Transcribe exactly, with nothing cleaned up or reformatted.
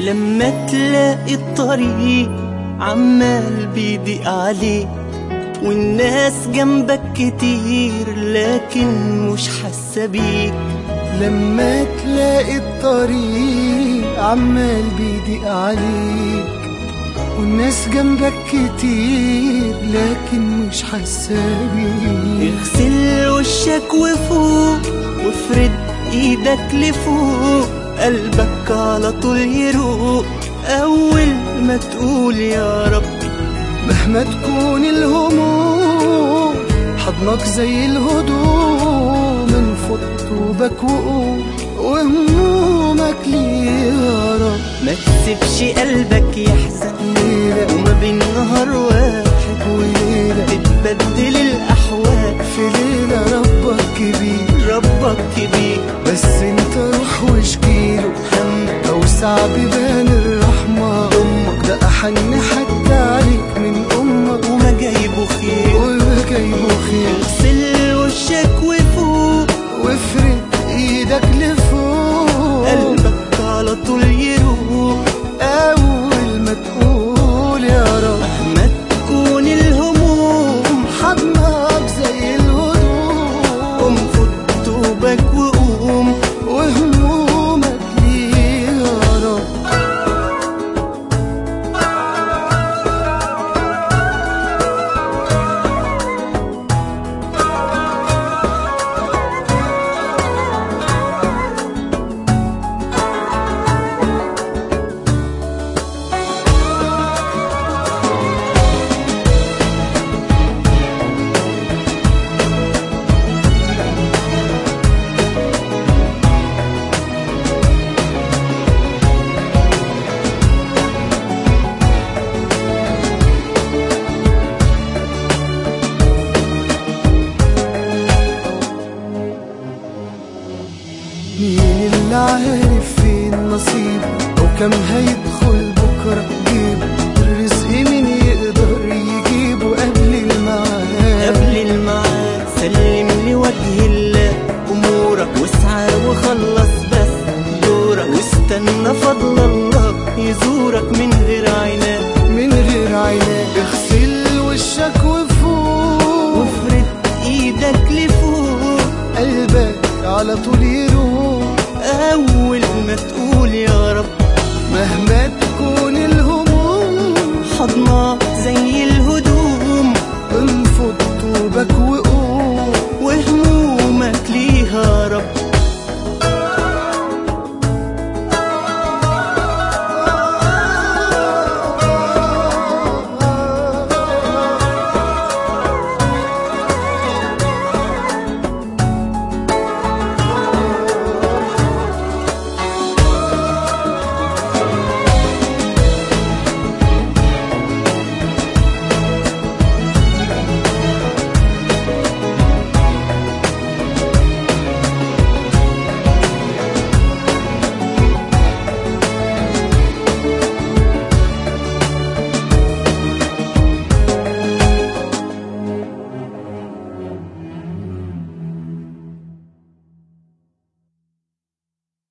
لما تلاقي الطريق عمال بيضيق عليك والناس جنبك كتير لكن مش حاسة بيك. لما تلاقي الطريق عمال بيضيق عليك والناس جنبك كتير لكن مش حاسة بيك. اغسل وشك وفوق وافرد ايدك لفوق، قلبك على طول يروق اول ما تقول يا رب. مهما تكون الهموم حضنك زي الهدوم، انفض طوبك وقوم وهمومك ليه يا رب. ما تسيبش قلبك يحزن ليلة وما بين نهار واحد وليلة تتبدل الأحوال. في ليلة ربك كبير ربك كبير بس انت روح واشكيله همك اوسع بيبان الرحمة. أمك ده أحن حتى عليك من أمك وما جايبه خير وما جايبه خير. اغسل وشك وفوق وافرد ايدك لفوق، قلبك على طول يروق أول ما تقول يا رب. مهما تكون الهموم حضنك زي الهدوم، قوم خد توبك وقوم وهمومك ليه يا رب. مين اللي عارف فين نصيبه أو كم هيدخل بكرة جيبه؟ الرزق مين يقدر يجيبه قبل الميعاد؟ قبل الميعاد سلم لوجه الله أمورك واسعى وخلص بس دورك، واستنى فضل الله يزورك من غير عناد. من غير عناد اغسل وشك وفوق وافرد ايدك لفوق، قلبك على طول